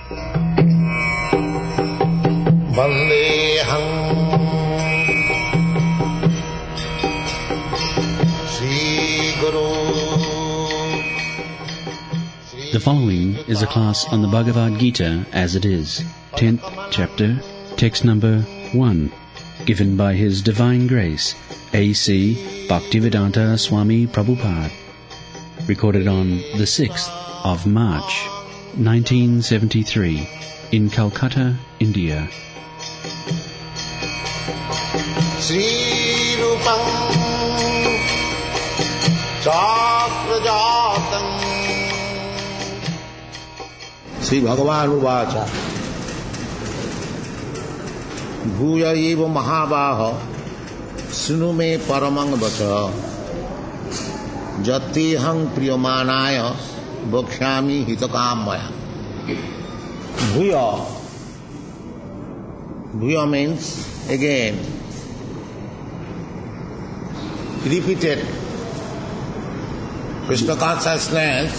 Vandeham Sri Guru. The following is a class on the Bhagavad Gita as it is, 10th chapter, text number 1, given by His Divine Grace, A.C. Bhaktivedanta Swami Prabhupada, recorded on the 6th of March, 1973, in Calcutta, India. Sri Rupam Chakrajatam Sri Bhagavan Uvacha Bhuya eva Mahabaha Sunu me paramang vacha Jatihang priyamanaya Bhakshami hitakamaya. Bhuya. Bhuya means again repeated Krishna consciousness.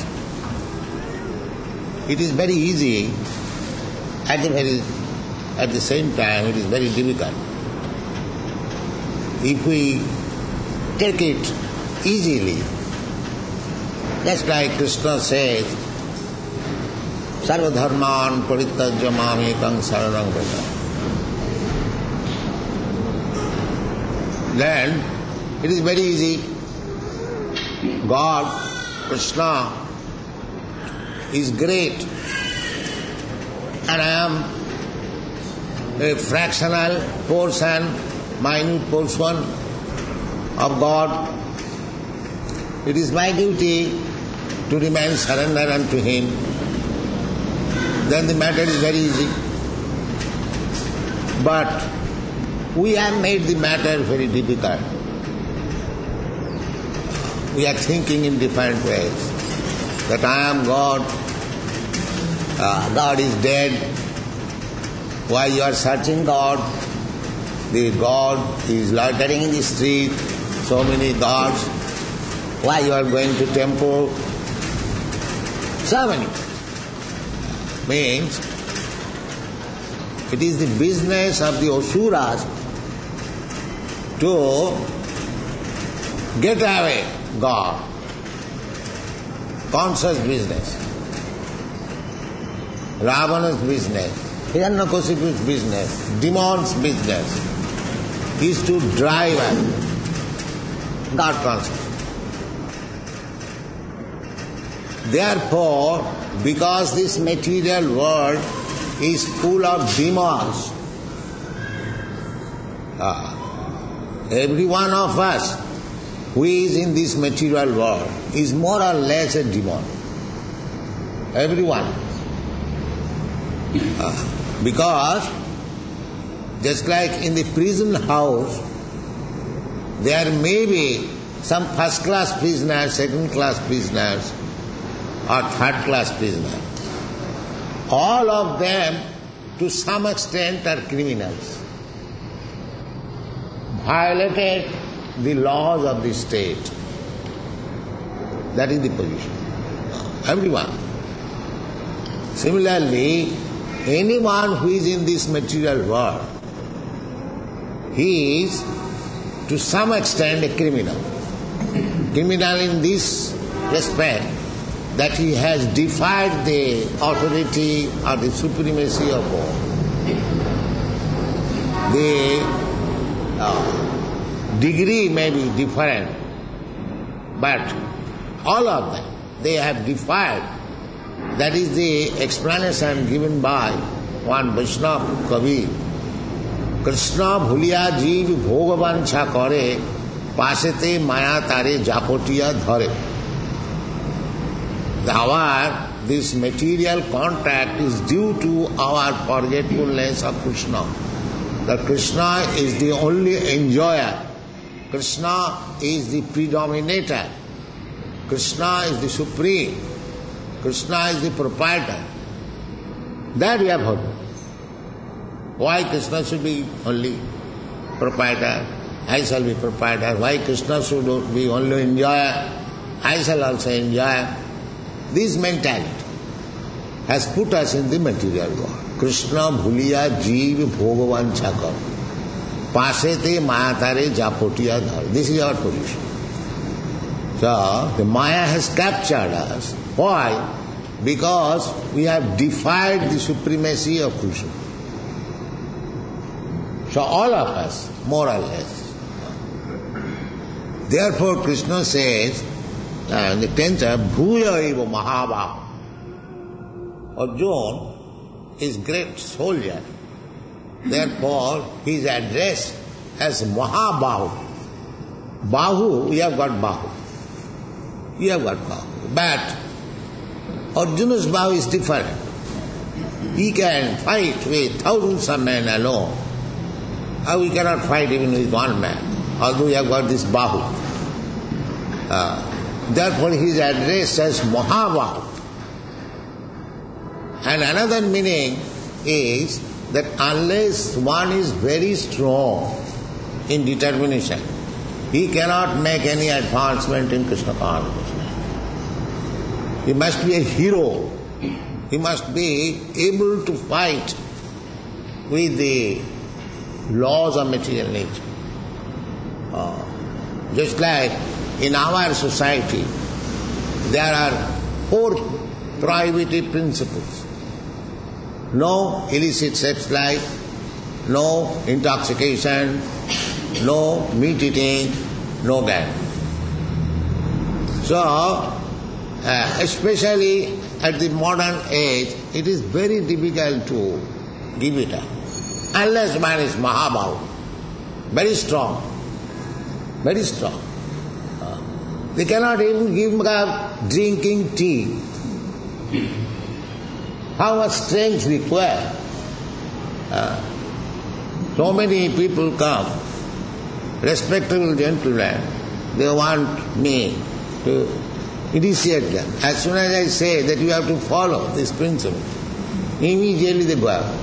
It is very easy, at the same time it is very difficult. If we take it easily, just like Krishna says, Sarva dharman parityajya mamekam saranam vraja. Then it is very easy. God, Krishna, is great, and I am a fractional portion, minute portion of God. It is my duty to remain surrendered unto Him. Then the matter is very easy. But we have made the matter very difficult. We are thinking in different ways. That I am God, God is dead. Why you are searching God? The God is loitering in the street, so many gods. Why you are going to temple? So many. Means, it is the business of the Asuras to get away God. Conscious business. Ravana's business, Hiranyakashipu's business, demon's business is to drive us God conscious. Therefore, because this material world is full of demons, every one of us who is in this material world is more or less a demon. Everyone. Because just like in the prison house, there may be some first class prisoners, second class prisoners, or third class prisoners. All of them to some extent are criminals. Violated the laws of the state. That is the position. Everyone. Similarly, anyone who is in this material world, he is to some extent a criminal. Criminal in this respect that he has defied the authority or the supremacy of God. The degree may be different, but all of them, they have defied. That is the explanation given by one Vaishnava Kavi. Krishna bhuliya jeev bhogavancha kare, pasete maya tare japotiya dhare. This material contact is due to our forgetfulness of Krishna. That Krishna is the only enjoyer. Krishna is the predominator. Krishna is the supreme. Krishna is the proprietor. That we have heard. Why Krishna should be only proprietor? I shall be proprietor. Why Krishna should be only enjoyer? I shall also enjoy. This mentality. has put us in the material world. Krishna bhuliya jeev bhagavan chakar. Pasete mayatare japotiya dhar. This is our position. So, the Maya has captured us. Why? Because we have defied the supremacy of Krishna. So all of us, more or less. Therefore Krishna says, in the 10th chapter, Bhuya eva Mahabhav. Arjuna is great soldier. Therefore he is addressed as Mahabhahu. Bahu, we have got Bahu. You have got Bahu. But Arjuna's Bahu is different. He can fight with thousands of men alone. How we cannot fight even with one man, although we have got this Bahu. Therefore he is addressed as Mahabhahu. And another meaning is that unless one is very strong in determination, he cannot make any advancement in Krishna consciousness. He must be a hero. He must be able to fight with the laws of material nature. Just like in our society, there are 4 prohibitive principles. No illicit sex life, no intoxication, no meat eating, no gambling. So, especially at the modern age, it is very difficult to give it up. Unless man is Mahabhahu, very strong, very strong. They cannot even give up drinking tea. How much strength required? So many people come, respectable gentlemen, they want me to initiate them. As soon as I say that you have to follow this principle, immediately they go out.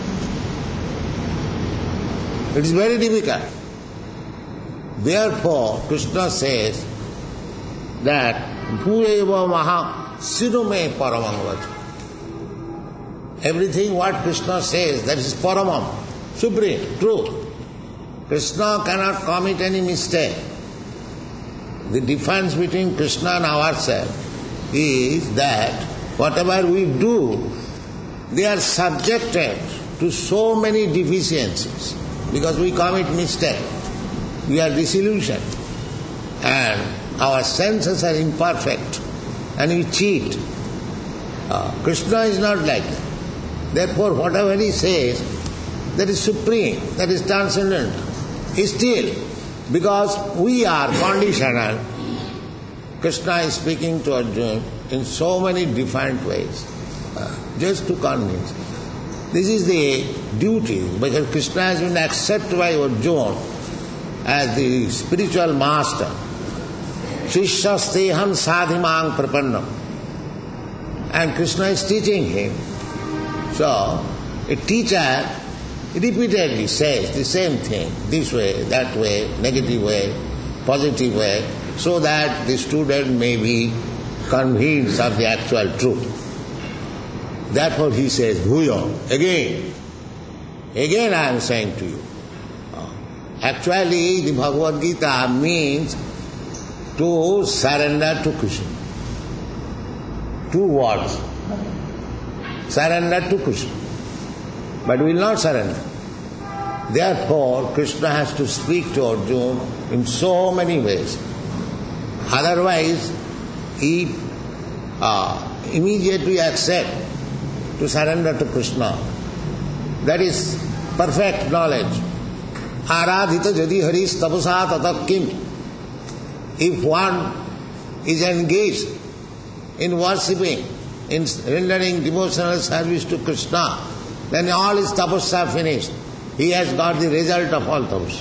It is very difficult. Therefore, Krishna says that Bhuyeva Maha Sirume Paramangvati. Everything what Krishna says, that is Paramam, supreme, truth. Krishna cannot commit any mistake. The difference between Krishna and ourselves is that whatever we do, they are subjected to so many deficiencies because we commit mistake. We are disillusioned and our senses are imperfect and we cheat. Krishna is not like that. Therefore, whatever he says, that is supreme, that is transcendental. Still, because we are conditional, Krishna is speaking to Arjuna in so many different ways, just to convince. This is the duty, because Krishna has been accepted by Arjuna as the spiritual master. Shishasteham sadhimang prapannam. And Krishna is teaching him. So, a teacher repeatedly says the same thing, this way, that way, negative way, positive way, so that the student may be convinced of the actual truth. Therefore he says, Bhuyo, again I am saying to you. Actually, the Bhagavad Gita means to surrender to Krishna. 2 words. Surrender to Krishna. But we will not surrender. Therefore, Krishna has to speak to Arjuna in so many ways. Otherwise, he immediately accepts to surrender to Krishna. That is perfect knowledge. Aradhita jadi haris tapasa tata kim. If one is engaged in worshipping, in rendering devotional service to Krishna, then all his tapasya finished. He has got the result of all tapasya.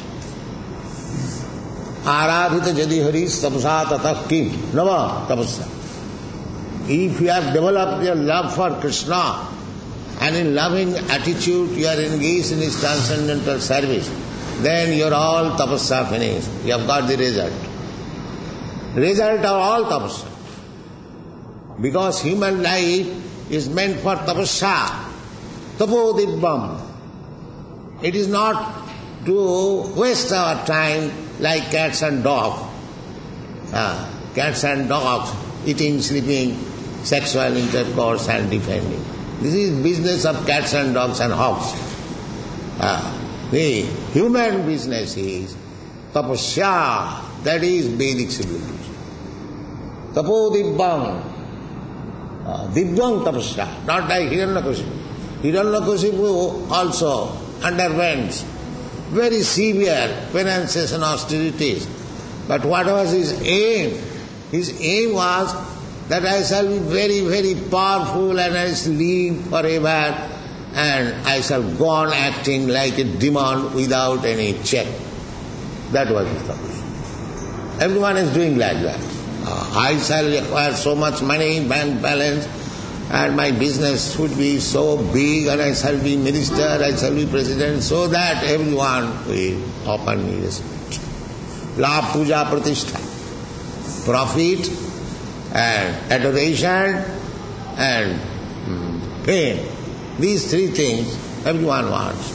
Aradhita jadi haris tapasa tata kim. Nama tapasya. If you have developed your love for Krishna and in loving attitude you are engaged in his transcendental service, then your all tapasya finished. You have got the result. Result of all tapasya. Because human life is meant for tapasya, tapodibbam. It is not to waste our time like cats and dogs. Cats and dogs eating, sleeping, sexual intercourse and defending. This is business of cats and dogs and hogs. The human business is tapasya, that is Vedic civilization. Tapodibbam, dibbam tapasya, not like Hiranyakashipu. Hiranyakashipu also underwent very severe penances and austerities. But what was his aim? His aim was that I shall be very, very powerful and I shall live forever and I shall go on acting like a demon without any check. That was his purpose. Everyone is doing like that. I shall acquire so much money, bank balance, and my business would be so big and I shall be minister, I shall be president, so that everyone will offer me respect. La puja pratishtha. Profit and adoration and fame. These three things everyone wants.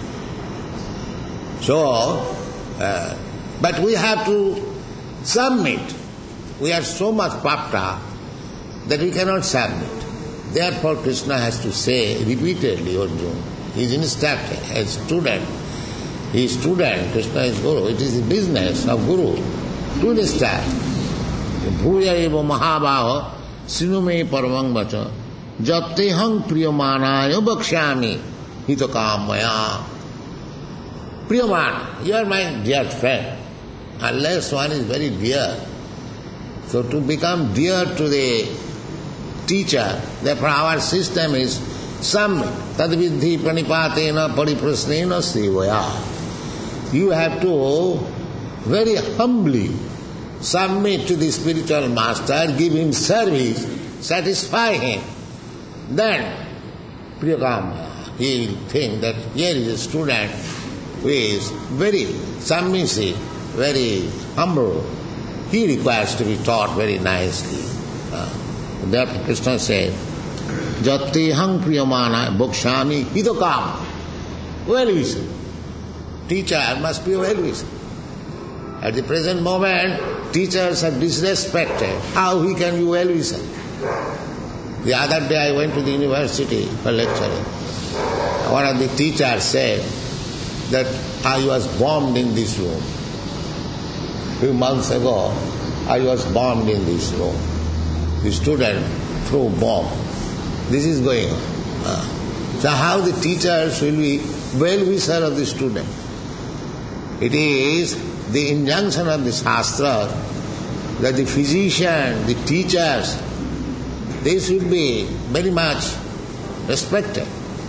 So, but we have to submit. We are so much puffed up that we cannot submit. Therefore Krishna has to say repeatedly, Arjuna, he is instructed as student. He is student, Krishna is Guru. It is the business of Guru to instruct. Bhuya eva mahabaho sinume paramang vacha jattehang priyamanaya bakshami hitakamaya. Priyaman, you are my dear friend. Unless one is very dear. So to become dear to the teacher, therefore our system is samyik tadviddhi pranipatena pariprasnena sevaya. You have to very humbly submit to the spiritual master, give him service, satisfy him. Then, Priyakama, he will think that here is a student who is very submissive, very humble. He requires to be taught very nicely. Therefore Krishna said, Jattehang priyamana bhokshami hidokam. Well-wisher. Teacher must be well-wisher. At the present moment, teachers are disrespected. How he can be well-wisher? The other day I went to the university for lecturing. One of the teachers said that I was bombed in this room. A few months ago, I was bombed in this room. The student threw bomb. This is going on. So how the teachers will be well-wisher of the student? It is the injunction of the Shastra that the physician, the teachers, they should be very much respected.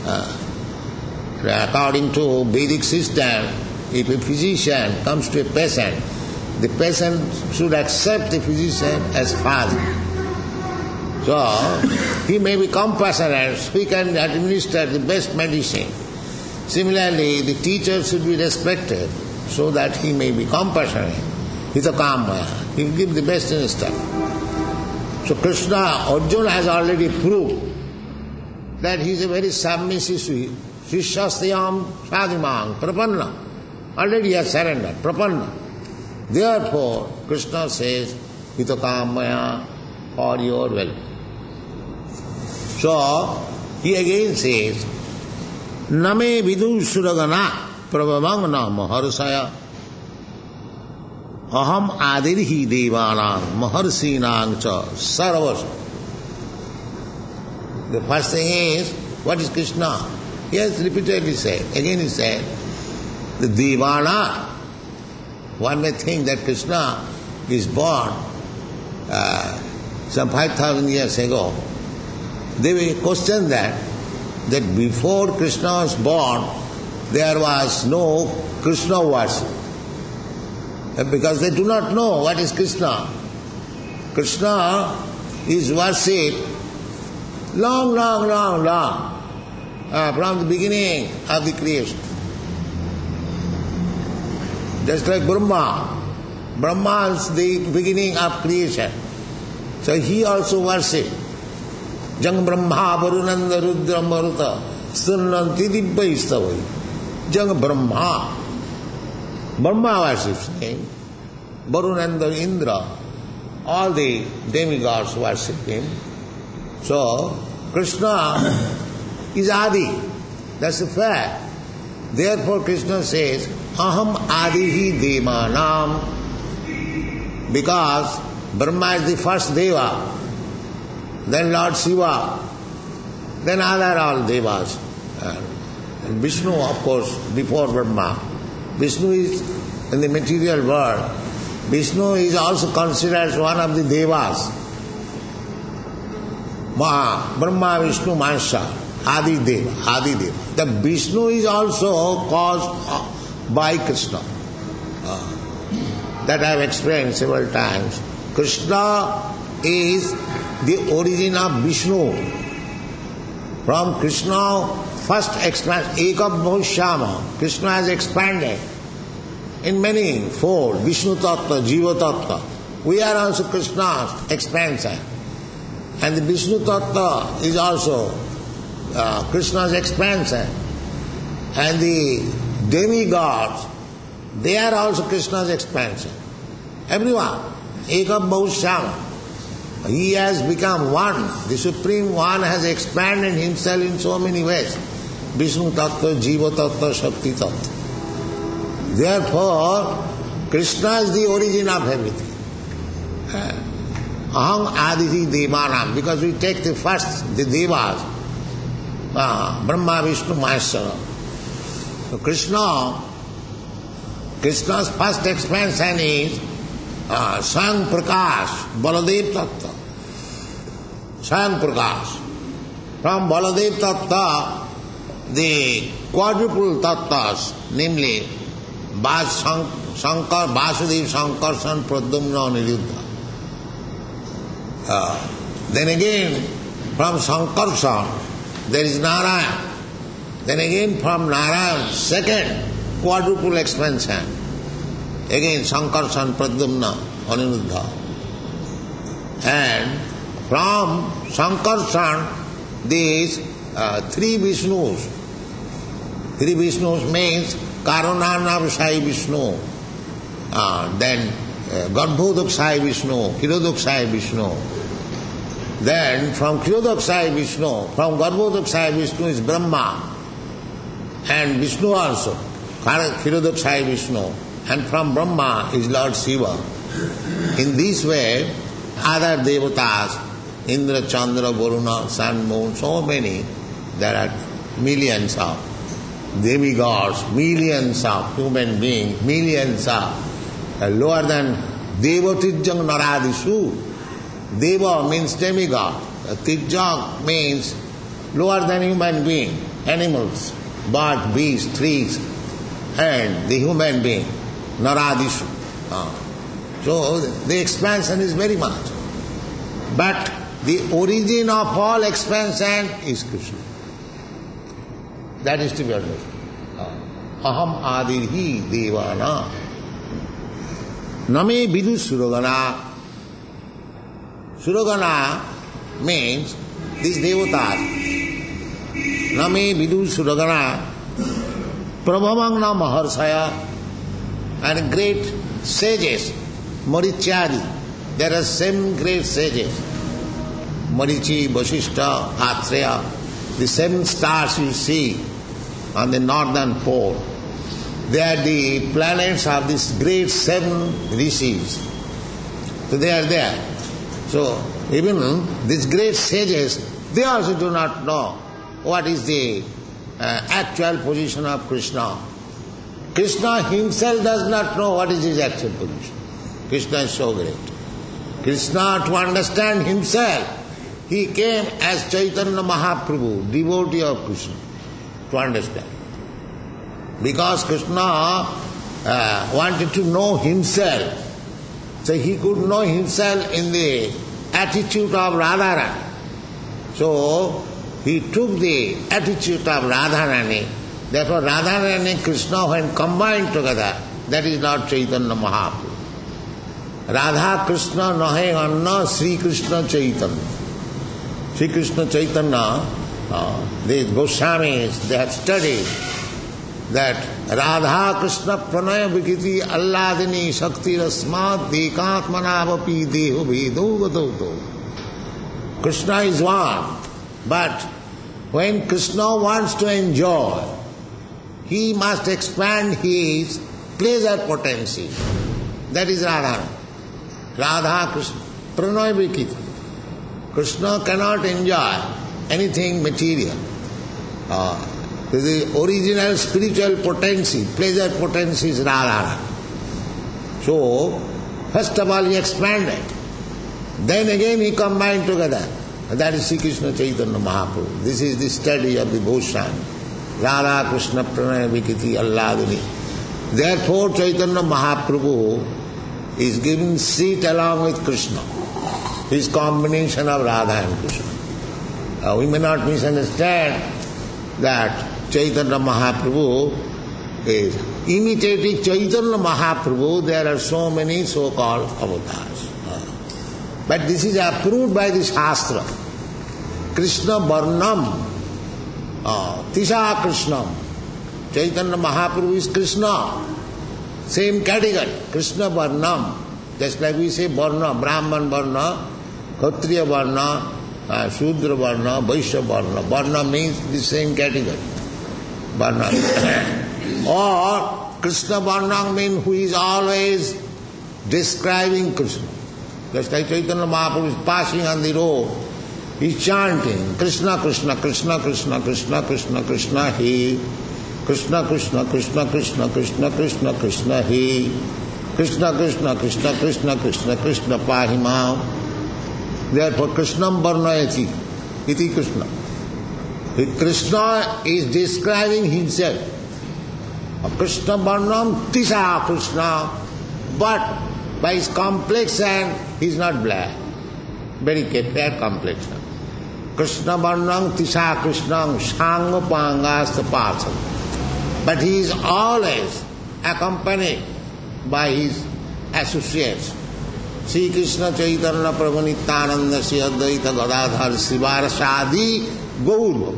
According to Vedic system, if a physician comes to a patient, the patient should accept the physician as father. So, he may be compassionate, he can administer the best medicine. Similarly, the teacher should be respected so that he may be compassionate. He's a Kamaya. He will give the best instruction. So Krishna, Arjuna has already proved that he is a very submissive Shishastyam Sadhimang, Prapanna. Already he has surrendered, Prapanna. Therefore, Krishna says, Hita Kamaya, for your welfare. So, he again says, Name vidu suragana prabhavangna maharsaya aham adirhi devanang maharsinang cha sarvas. The first thing is, what is Krishna? He has repeatedly said, again he said, the Devana, one may think that Krishna is born some 5,000 years ago. They will question that before Krishna was born, there was no Krishna worship. Because they do not know what is Krishna. Krishna is worshipped long, from the beginning of the creation. Just like Brahma. Brahma is the beginning of creation. So he also worshipped. Jang Brahma Varunanda Rudra Maruta Sunnanti Dibbaistavai. Jang Brahma. Brahma worships him. Varunanda Indra. All the demigods worship him. So, Krishna is Adi. That's the fact. Therefore, Krishna says, Aham Adihi Devanam. Because Brahma is the first Deva, then Lord Shiva, then other all Devas. And Vishnu, of course, before Brahma. Vishnu is in the material world. Vishnu is also considered as one of the Devas. Brahma, Vishnu, Mahesha, Adi Deva. The Vishnu is also caused by Krishna. That I have explained several times. Krishna is the origin of Vishnu. From Krishna, first expansion, Ekam Bahushyama, Krishna has expanded in many fold, Vishnu Tattva, Jiva Tattva. We are also Krishna's expansion. And the Vishnu Tattva is also Krishna's expansion. And the demigods, they are also Krishna's expansion. Everyone. Ekam Bahushyama. He has become one. The Supreme One has expanded himself in so many ways. Vishnu Tattva, Jiva Tattva, Shakti Tattva. Therefore, Krishna is the origin of everything. Aham Adihi Devanam. Because we take the first, the Devas. Brahma, Vishnu, Maheshwara. So Krishna's first expansion is Swayam Prakash, Baladev Tattva. Swayam Prakash. From Baladev Tattva, the quadruple tattvas, namely Shankar, Vasudev, Sankarshan, Pradyumna, Aniruddha. Then again, from Sankarshan, there is Narayan. Then again, from Narayan, second quadruple expansion. Again, Sankarshan, Pradyumna, Aniruddha. And from Sankarshan, these three Vishnus. Three Vishnus means Karanarnava Sai Vishnu, then Garbhodak Sai Vishnu, Kirodak Sai Vishnu. Then from Kirodak Sai Vishnu, from Garbhodak Sai Vishnu is Brahma, and Vishnu also, Kirodak Sai Vishnu. And from Brahma is Lord Shiva. In this way, other devatas, Indra, Chandra, Varuna, Sun, Moon, so many, there are millions of demigods, millions of human beings, millions of lower than Deva Tijjang Naradishu. Deva means demigod. Tijjang means lower than human being, animals, birds, beasts, trees, and the human being. Naradishu. So the expansion is very much. But the origin of all expansion is Krishna. That is to be understood. Aham Adihi Devana. Name Vidu Suragana. Suragana means these devatas. Name Vidu Suragana. Prabhavangna Maharsaya. And great sages, Marichyadi. There are 7 great sages. Marichi, Vasishtha, Atreya. The 7 stars you see on the northern pole. They are the planets of these great 7 rishis. So they are there. So even these great sages, they also do not know what is the actual position of Krishna. Krishna himself does not know what is his actual position. Krishna is so great. Krishna, to understand himself, he came as Chaitanya Mahaprabhu, devotee of Krishna, to understand. Because Krishna wanted to know himself, so he could know himself in the attitude of Radharani. So he took the attitude of Radharani. Therefore Radharani and Krishna, when combined together, that is Lord Chaitanya Mahaprabhu. Radha Krishna nahe anna Sri Krishna Chaitanya. Sri Krishna Chaitanya, the Goswamis, they have studied that Radha Krishna Pranaya Vikiti Alladini Shakti Rasmat Dekatmanavapi Deho Vedo Gadodo. Krishna is one, but when Krishna wants to enjoy, he must expand his pleasure potency. That is Radha. Radha Krishna Pranaya Vikiti. Krishna cannot enjoy anything material. The original spiritual potency, pleasure potency is Radha. So, first of all he expanded. Then again he combined together. That is Sri Krishna Chaitanya Mahaprabhu. This is the study of the Goswami. Radha Krishna Pranaya Vikiti Alladini. Therefore Chaitanya Mahaprabhu is given seat along with Krishna. His combination of Radha and Krishna. We may not misunderstand that Chaitanya Mahaprabhu is imitating Chaitanya Mahaprabhu. There are so many so-called avatars. But this is approved by the Shastra. Krishna Varnam, Tisha Krishnam. Chaitanya Mahaprabhu is Krishna. Same category, Krishna Varnam. Just like we say Varna, Brahman Varna, Kshatriya Varna, Shudra Varna, Vaishya Varna. Varna means the same category. Varna. Or Krishna Varna means who is always describing Krishna. Just like Chaitanya Mahaprabhu is passing on the road, he is chanting Krishna, Krishna, Krishna, Krishna, Krishna, Krishna, Krishna, He. Krishna, Krishna, Krishna, Krishna, Krishna, Krishna, Krishna, He. Krishna, Krishna, Krishna, Krishna, Krishna, Krishna, Pahimam. Therefore, Krishnam Varnayati, iti Krishna. Krishna is describing himself. Krishna Varnam Tisha Krishna, but by his complexion, he is not black. Very fair complexion. Krishna Varnam Tisha Krishnam Shangopangasta Parsam. But he is always accompanied by his associates. Sri Krishna Chaitanya Prabhu Nityananda Sri Advaita Gadadhar Srivar Shadi Gaur.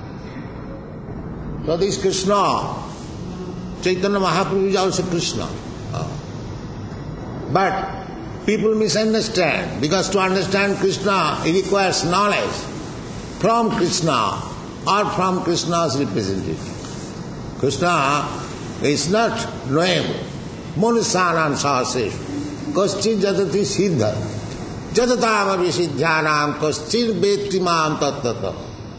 So this Krishna, Chaitanya Mahaprabhu is also Krishna. But people misunderstand, because to understand Krishna it requires knowledge from Krishna or from Krishna's representative. Krishna is not knowable. Manusanam sahaseshu. Kaschin jatati siddha. Jatatam avisidhyanam kaschin vettimam tattata.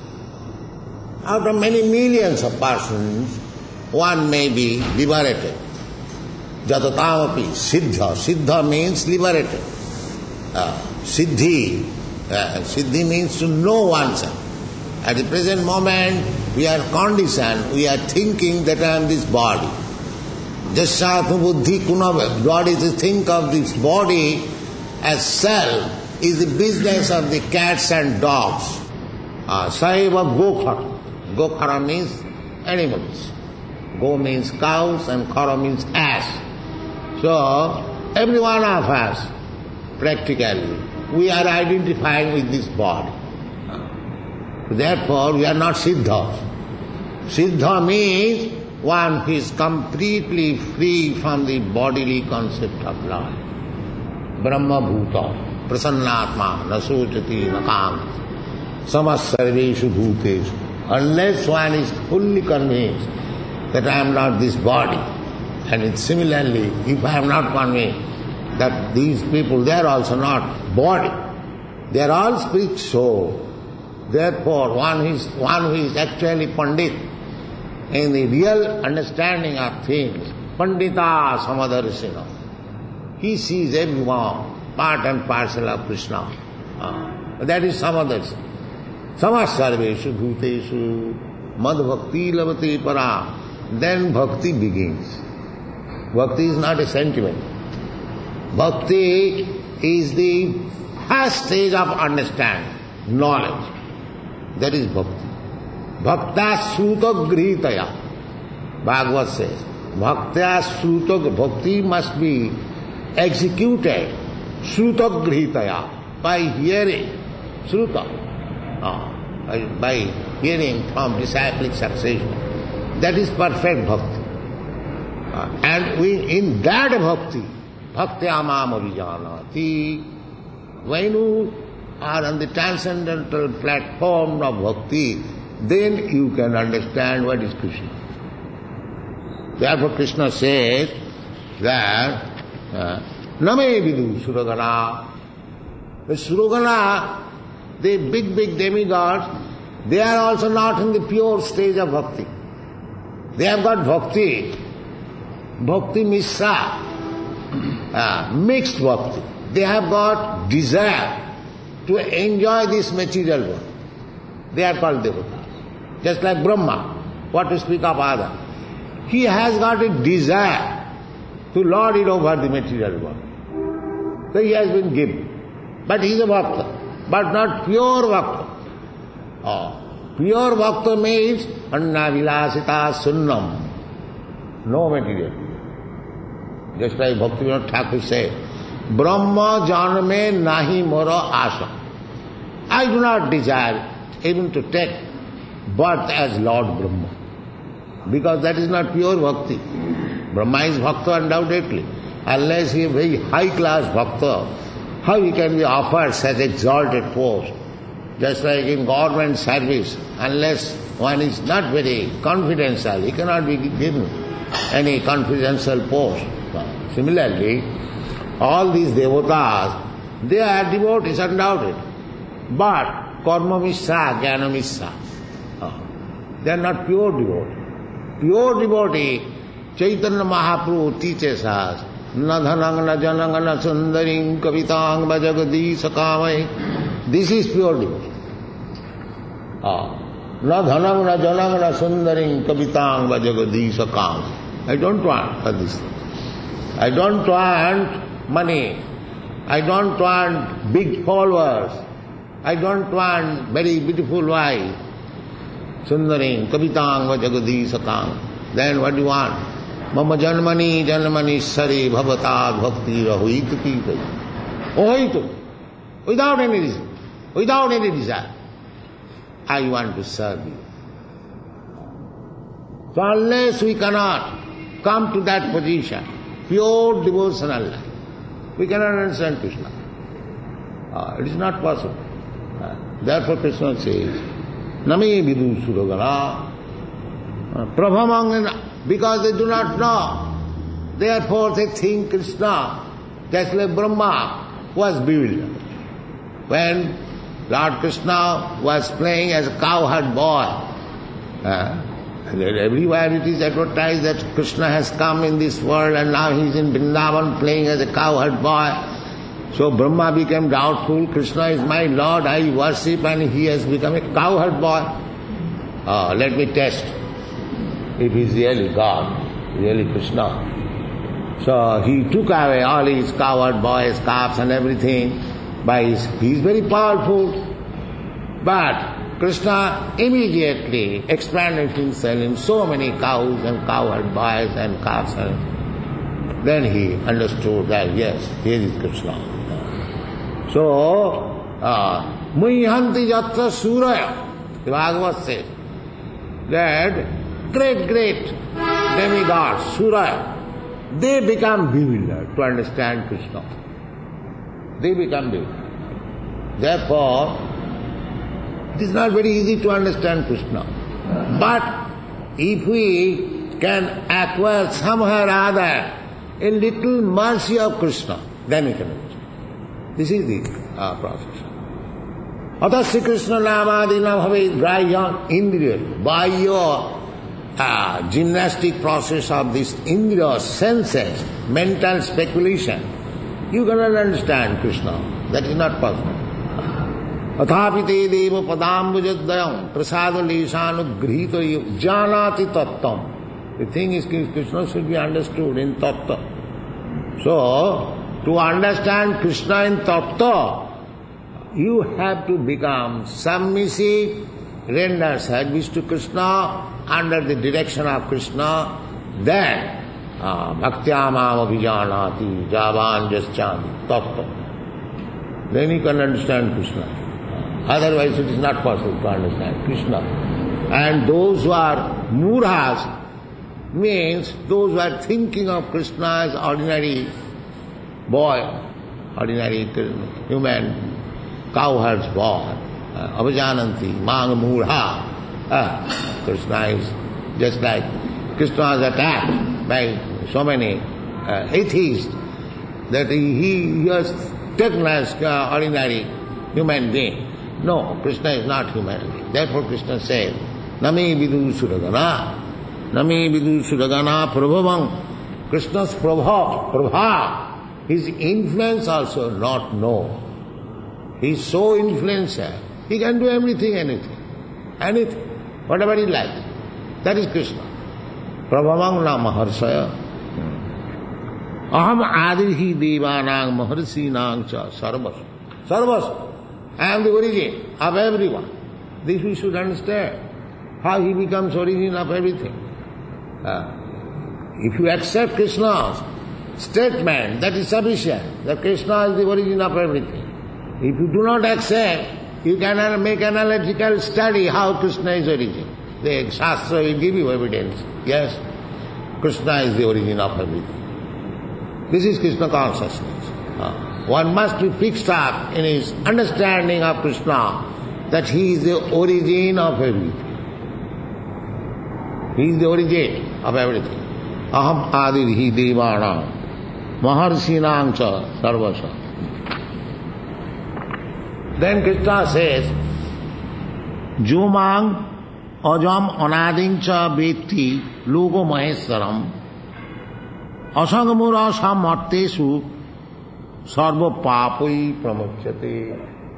Out of many millions of persons, one may be liberated. Jatatapi siddha. Siddha means liberated. Siddhi. Siddhi means to know oneself. At the present moment, we are conditioned, we are thinking that I am this body. Jasyatma buddhi kunava. God is to think of this body as self, is the business of the cats and dogs. Saiva gokhara. Gokhara means animals. Go means cows and khara means ass. So, every one of us, practically, we are identifying with this body. Therefore, we are not Siddha. Siddha means one who is completely free from the bodily concept of life. Brahma Bhuta, Prasannatma, Nasojati, Nakam, Samas Sarveshu Bhuteshu. Unless one is fully convinced that I am not this body, and similarly, if I am not convinced that these people, they are also not body, they are all spirit soul. Therefore, one who is actually Pandit in the real understanding of things, Pandita Samadarshina, he sees everyone part and parcel of Krishna. That is Samadarshina. Samasarveshu bhuteshu mad bhakti lavati para. Then bhakti begins. Bhakti is not a sentiment. Bhakti is the first stage of understanding, knowledge. That is bhakti. Bhakta sruta grihitaya. Bhagavad says, Bhakta sruta, bhakti must be executed sruta grihitaya, by hearing. Sruta. by hearing from disciplic succession. That is perfect bhakti. And in that bhakti, bhaktyamam abhijanati, when you are on the transcendental platform of bhakti, then you can understand what is Krishna. Therefore Krishna says that Name vidu suragana. The suragana, the big demigods, they are also not in the pure stage of bhakti. They have got bhakti mishra, mixed bhakti. They have got desire to enjoy this material world. They are called devatas. Just like Brahma, what to speak of other. He has got a desire to lord it over the material world. So he has been given. But he is a bhakta, but not pure bhakta. Pure bhakta means anna vilasita sunnam, no material. Just like Bhaktivinoda Thakur said, Brahma janme nahi mora asha. I do not desire even to take birth as Lord Brahma, because that is not pure bhakti. Brahma is bhakta undoubtedly. Unless he is a very high-class bhakta, how he can be offered such exalted post? Just like in government service, unless one is not very confidential, he cannot be given any confidential post. Similarly, all these devatas, they are devotees undoubted, but karma mishra, jnana mishra. They are not pure devotee. Pure devotee, Chaitanya Mahaprabhu teaches us, na dhanang na janang na sundaring kavitang bhajagadisa kamai. This is pure devotee. Na dhanang na janang na sundaring kavitang bhajagadisa kamai. I don't want this. I don't want money. I don't want big followers. I don't want very beautiful wife. Sundaring kavitang vajagadi sakang. Then what do you want? Mama janmani sari bhavata bhakti rahuitati. Ohitu. Without any reason. Without any desire. I want to serve you. So unless we cannot come to that position, pure devotional life, we cannot understand Krishna. It is not possible. Therefore Krishna says, Name vidu suragana. Prabhamangana, because they do not know. Therefore they think Krishna, just like Brahma, was bewildered. When Lord Krishna was playing as a cowherd boy, everywhere it is advertised that Krishna has come in this world and now he is in Vrindavan playing as a cowherd boy. So Brahma became doubtful, Krishna is my Lord, I worship, and he has become a cowherd boy. Let me test if he is really God, really Krishna. So he took away all his cowherd boys, calves and everything. He is very powerful. But Krishna immediately expanded himself in so many cows and cowherd boys and calves. Then he understood that yes, here is Krishna. So, Muihanti Yatra Suraya, the Bhagavad says that great demigods, Suraya, they become bewildered to understand Krishna. They become bewildered. Therefore, it is not very easy to understand Krishna. But if we can acquire somehow or other a little mercy of Krishna, then we can understand. This is the process. Atasya Krishna namadina bhave grahya indriya. By your gymnastic process of this indriya, senses, mental speculation, you cannot understand Krishna. That is not possible. Athapite deva padambujadayam prasada lesanugrihito janati tattam. The thing is, Krishna should be understood in tattva. So, to understand Krishna in tattva, you have to become submissive, render service to Krishna under the direction of Krishna. Then, bhaktyamam abhijanati javan jaschandi tattva. Then you can understand Krishna. Otherwise it is not possible to understand Krishna. And those who are murhas means those who are thinking of Krishna as ordinary boy, ordinary human cowherd's boy, avajananti, mang murha. Krishna is just like Krishna is attacked by so many atheists that he has taken as ordinary human being. No, Krishna is not human being. Therefore Krishna says, Nami vidu suragana, Nami vidu suragana prabhavam. Krishna's prabha, his influence also not known. He is so influential. He can do anything, whatever he likes. That is Krishna. Prabhavang na maharsaya. Aham adirhi devanang maharsinang cha sarvas. Sarvas. I am the origin of everyone. This we should understand. How he becomes origin of everything. If you accept Krishna's statement, that is sufficient. That Krishna is the origin of everything. If you do not accept, you can make analytical study how Krishna is origin. The Shastra will give you evidence. Yes, Krishna is the origin of everything. This is Krishna consciousness. One must be fixed up in his understanding of Krishna, that he is the origin of everything. He is the origin of everything. Aham adirhi devanam maharsinang cha sarvasa. Then Krishna says, Jumang ajam anading cha veti logo maheswaram asangamura samartesu sarva papai pramochyate.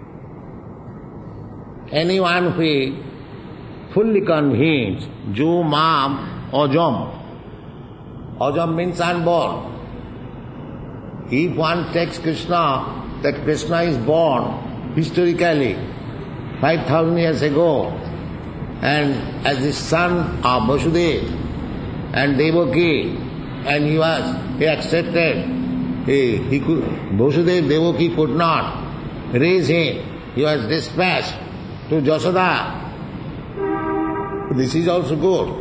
Anyone who is fully convinced, jo mam ajam. Ajam means unborn. If one takes Krishna, that Krishna is born historically 5,000 years ago, and as the son of Vasudeva and Devaki, and he accepted. Vasudeva Devaki could not raise him. He was dispatched to Jasoda. This is also good.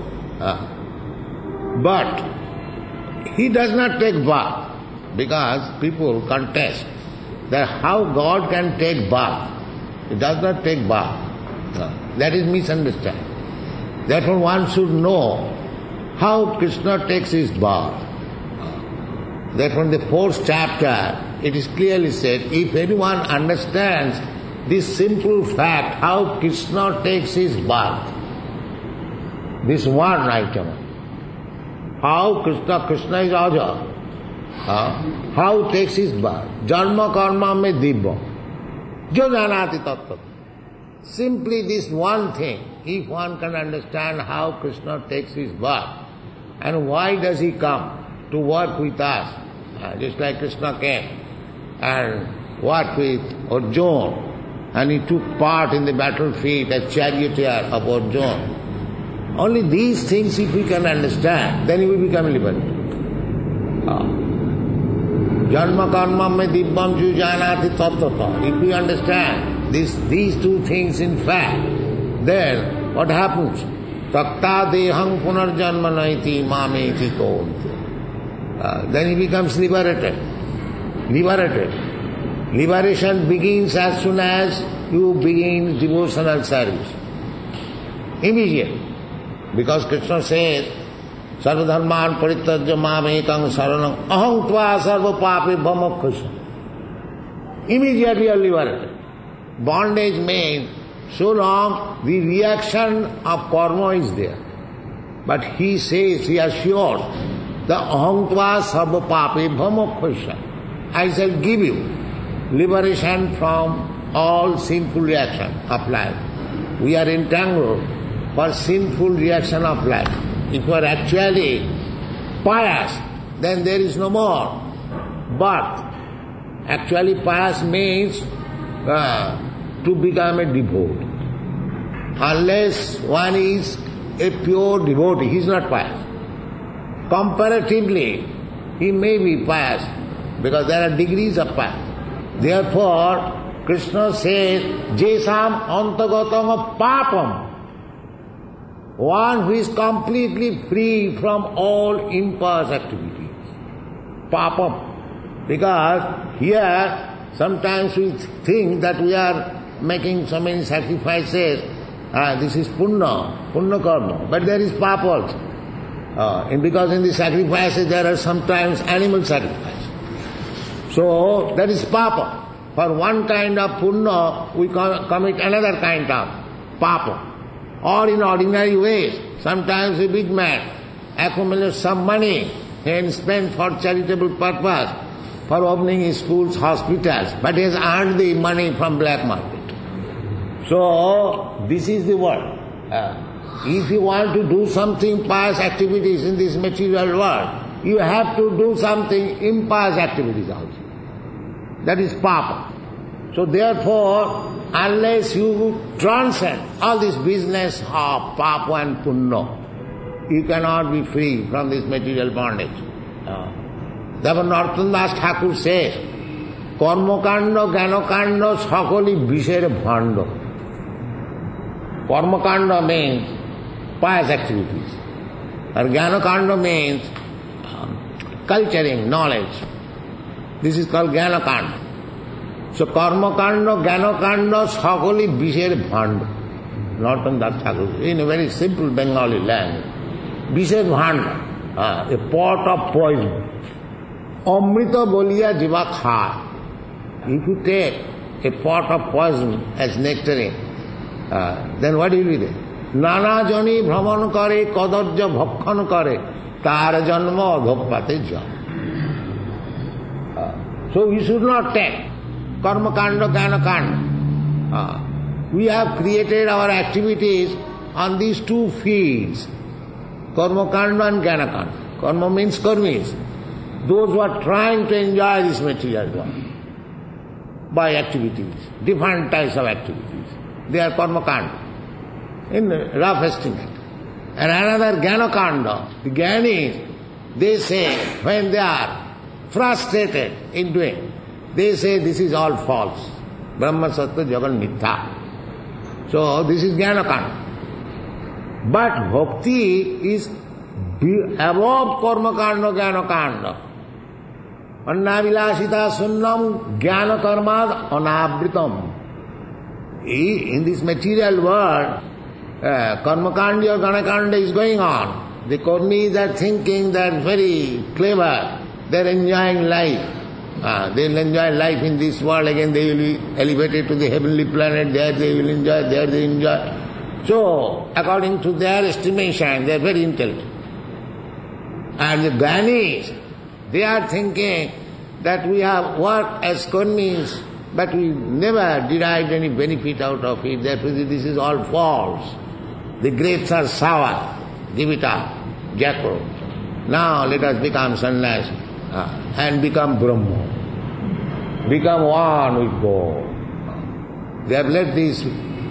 But he does not take birth, because people contest that how God can take birth. He does not take birth. That is misunderstanding. Therefore one should know how Krishna takes his birth. Therefore in the 4th chapter it is clearly said, if anyone understands this simple fact, how Krishna takes his birth, this one item, how Krishna is Aja, how takes his birth, Janma karma me divya, jo janati tattva. Simply this one thing, if one can understand how Krishna takes his birth, and why does he come to work with us, just like Krishna came and worked with Arjuna, and he took part in the battlefield as charioteer of Arjuna. Only these things if we can understand, then we become liberated. Janma karma me divyam ju janati tattva. If we understand these two things in fact, then what happens? Takta dehang punarjanma naiti mameti konti. Then he becomes liberated. Liberation begins as soon as you begin devotional service. Immediately. Because Krishna says, Sarva dharman parityajya mamekam saranam aham tva sarva papi bhamokkhasu. Immediately you are liberated. Bondage means so long the reaction of karma is there. But he says, he assures, the aham tva sarva papi bhamokkhasu. I shall give you liberation from all sinful reaction of life. We are entangled for sinful reaction of life. If you are actually pious, then there is no more birth. Actually pious means to become a devotee. Unless one is a pure devotee, he is not pious. Comparatively, he may be pious, because there are degrees of piety. Therefore, Krishna says, Jesam antagatam papam. One who is completely free from all impious activities. Papam. Because here, sometimes we think that we are making so many sacrifices. This is punya karma. But there is papa also. And because in the sacrifices there are sometimes animal sacrifices. So that is papa. For one kind of punya, we commit another kind of papa. Or in ordinary ways, sometimes a big man accumulates some money and spends for charitable purpose, for opening his schools, hospitals, but he has earned the money from black market. So, this is the world. If you want to do something pious activities in this material world, you have to do something impious activities also. That is papa. So therefore, unless you transcend all this business of papa and punya, you cannot be free from this material bondage. Therefore Narottam Das Thakur says, Karmakanda, Gyanakanda, Sakali Bisher Bhanda. Karmakanda means pious activities. Or Gyanakanda means culturing, knowledge. This is called Gyanakanda. So Karmakanda, Gyanakanda, Sakali Bisher Bhanda. Narottam Das Thakur, in a very simple Bengali language. Bisher Bhanda, a pot of poison. Amrita boliya jiva kha. If you take a pot of poison as nectarine, then what will be there? Nana jani bhraman kare, kadarja bhakkhan kare, tar janma adhopate ja. So we should not take Karmakanda, Gyanakanda. We have created our activities on these two fields, Karmakanda and Gyanakanda. Karma means karmis. Those who are trying to enjoy this material world by activities, different types of activities. They are Karmakanda, in rough estimate. And another Gyanakanda, the Gyanis, they say, when they are frustrated in doing, they say this is all false. Brahma Sattva Jagan Mithya. So this is Gyanakanda. But Bhakti is above Karmakanda, Gyanakanda. Annavilasita sunnam jnana karmad anavritam. In this material world, Karmakanda or Gyanakanda is going on. The karmis are thinking they are very clever, they are enjoying life. They will enjoy life in this world, again they will be elevated to the heavenly planet, there they will enjoy, there they enjoy. So, according to their estimation, they are very intelligent. And the Gyanis, they are thinking that we have worked as karmis, but we never derived any benefit out of it, therefore this is all false. The grapes are sour, give it up, jackfruit. Now let us become sannyasi and become Brahma. Become one with God. They have let this,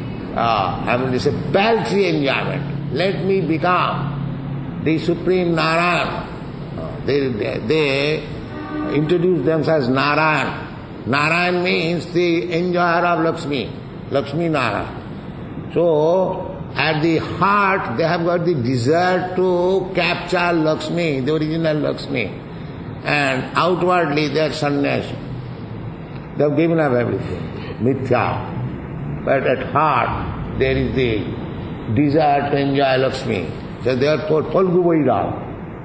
paltry enjoyment. Let me become the Supreme Narayan. They introduce themselves as Narayan. Narayan means the enjoyer of Lakshmi. Lakshmi Narayan. So, at the heart, they have got the desire to capture Lakshmi, the original Lakshmi. And outwardly, they are sannyasi. They have given up everything. Mithya. But at heart, there is the desire to enjoy Lakshmi. So therefore, Phalgu Vairag.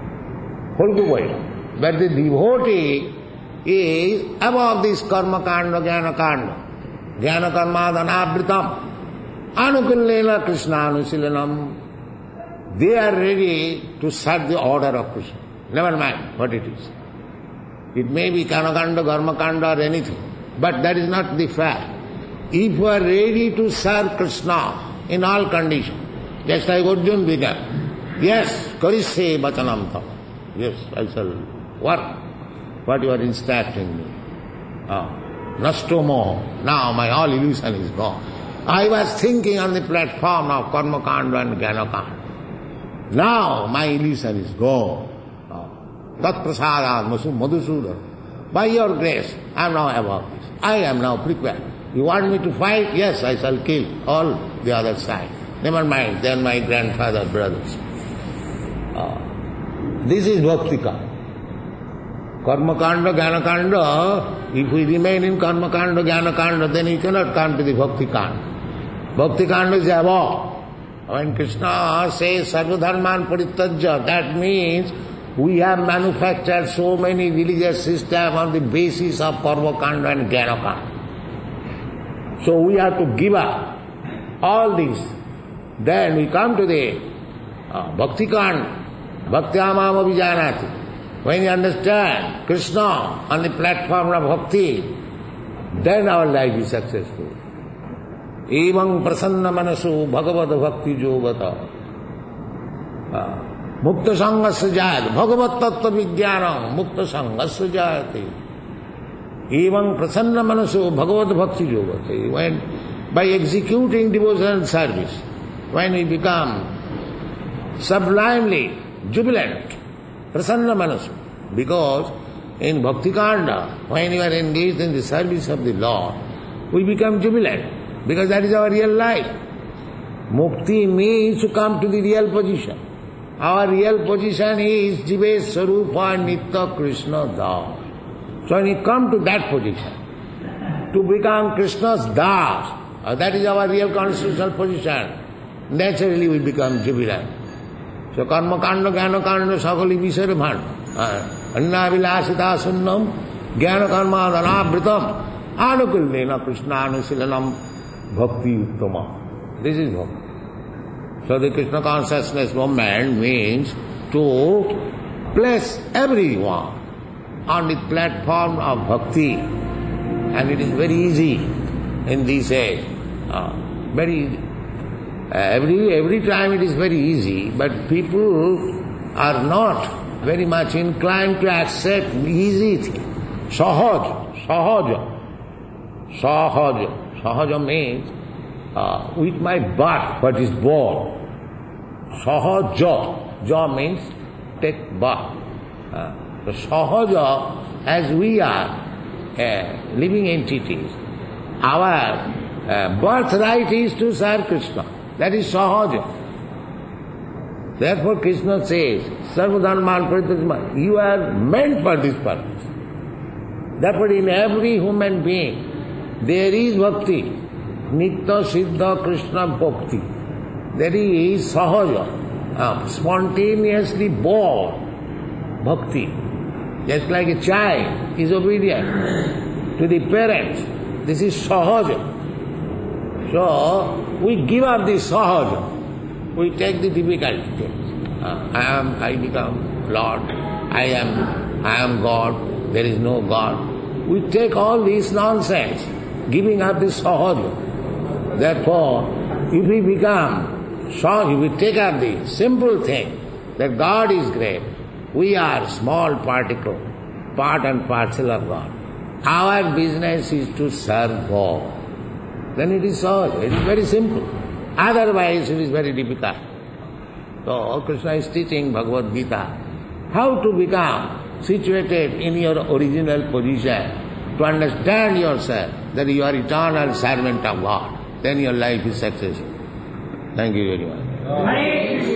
But the devotee is above this Karmakanda, Gyanakanda. Gyanakarmad anavritam. Anukullena Krishna anusilanam. They are ready to serve the order of Krishna. Never mind what it is. It may be Gyanakanda, Karmakanda or anything. But that is not the fact. If you are ready to serve Krishna in all conditions, just like Arjuna began, yes, karishe bachanam tava. Yes, I shall work what you are instructing me. Nashto moho. Now my all illusion is gone. I was thinking on the platform of Karmakanda and Gyanakanda. Now my illusion is gone. Tat prasada madhusudan. By your grace, I am now above this. I am now prepared You want me to fight? Yes, I shall kill all the other side. Never mind, they are my grandfather, brothers. This is bhakti kanda. Karma kanda, jnana kanda, if we remain in karma kanda, jnana kanda, then we cannot come to the bhakti kanda. Bhakti kanda is above. When Krishna says sarvadharman parityajya, that means we have manufactured so many religious systems on the basis of karma kanda and jnana kanda. So we have to give up all these. Then we come to the bhakti kanda. Bhaktyamam abhijanati. When you understand Krishna on the platform of bhakti, then our life is successful. Evam prasanna manasu bhagavad bhakti jogata. Mukta sangasya jayati. Bhagavat tattva vijnanam mukta sangasya jayati. Evam prasanna manasu bhagavad bhakti jogata. When by executing devotional service, when we become sublimely jubilant, prasanna manasu, because in bhakti kanda, when you are engaged in the service of the Lord, we become jubilant, because that is our real life. Mukti means to come to the real position. Our real position is Jive Sarupa Nitya Krishna Das. So when you come to that position, to become Krishna's Das, that is our real constitutional position, naturally we become jubilant. So karma kanda, jnana kanda, sakali visara bhanda. Anna vilasita sunnam, jnana karma dhanavritam, anukuldena krishna anusilanam bhakti uttama. This is bhakti. So the Krishna consciousness movement means to place everyone on the platform of bhakti. And it is very easy in this age. Very easy. Every time it is very easy, but people are not very much inclined to accept easy things. Sahaja means with my birth, what is born. Sahaja, ja means take birth. So sahaja, as we are living entities, our birthright is to serve Krishna. That is sahaja. Therefore Krishna says, sarvadharman parityajya, you are meant for this purpose. Therefore in every human being there is bhakti, nitya siddha Krishna bhakti. There is sahaja, spontaneously born bhakti. Just like a child is obedient to the parents, this is sahaja. So we give up this sahaja, we take the difficult things. I become Lord, I am God, there is no God. We take all this nonsense, giving up this sahaja. Therefore, if we become if we take up the simple thing that God is great, we are small particle, part and parcel of God. Our business is to serve God. Then it is sahaja, it is very simple. Otherwise it is very difficult. So Krishna is teaching Bhagavad Gita how to become situated in your original position, to understand yourself that you are eternal servant of God. Then your life is successful. Thank you very much.